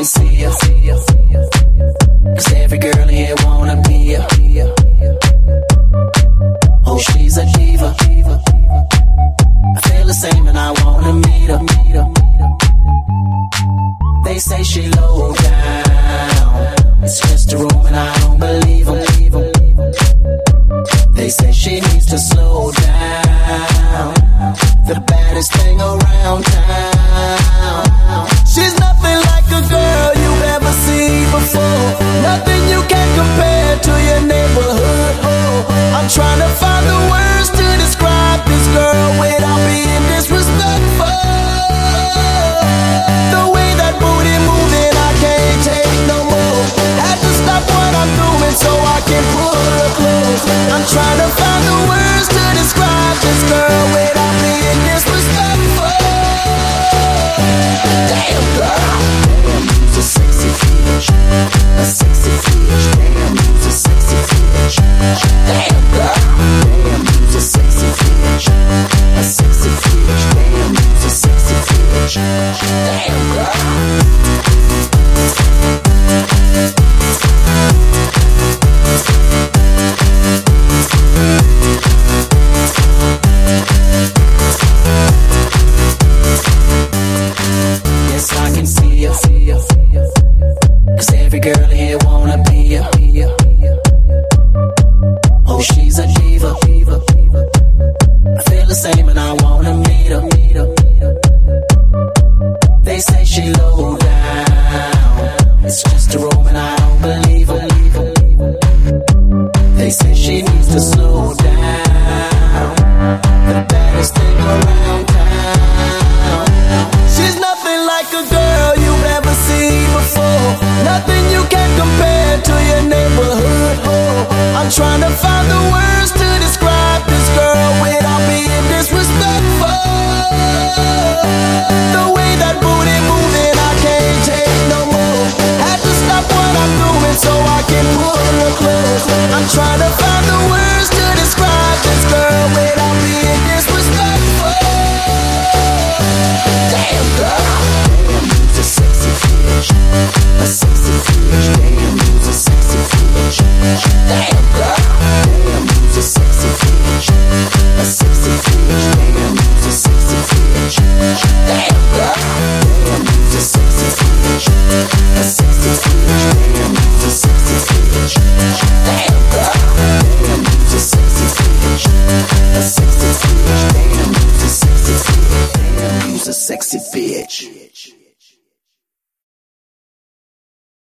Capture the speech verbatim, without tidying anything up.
can see ya. Cause every girl here wanna be ya. Oh, she's a diva. I feel the same and I wanna meet her. They say she low down, it's just a room and I don't believe them. They say she needs to slow down, the baddest thing around town. She's nothing like a girl you've ever seen before, nothing you can compare to your neighborhood. Oh, I'm trying to find the words to describe this girl without being disrespectful. The way that booty moving, I can't take no more. Had to stop what I'm doing so I can pull her close. I'm trying to find the words to describe this girl without being disrespectful. Damn girl, damn, you's a sexy bitch, a sexy bitch. Damn, you's a sexy bitch. Damn girl, damn, you's a sexy bitch, a sexy bitch. Damn, you's a sexy bitch. Damn girl. Cause every girl here wanna be ya. Oh, she's a diva. I feel the same and I wanna meet her. They say she low down, it's just a room and I don't believe her. They say she needs to slow down, the baddest thing around town. She's nothing like a girl you've ever seen before, nothing you can compare to your neighborhood. Oh, I'm trying to find the words to describe this girl without being disrespectful. The way that booty moving, I can't take no more. Had to stop what I'm doing so I can pull her close. I'm trying to find the words to describe this girl without being disrespectful. Damn girl, damn, you's a sexy bitch, a sexy bitch. Damn, you's a sexy bitch. Damn girl, damn, you's a sexy bitch, a sexy bitch. Damn, you's a sexy bitch. Damn girl, damn, you's a sexy bitch, a sexy bitch. Damn, you's a sexy bitch. Damn girl, damn, you's a sexy bitch, a sexy bitch. Damn, you's a sexy bitch. Damn, you's a sexy bitch.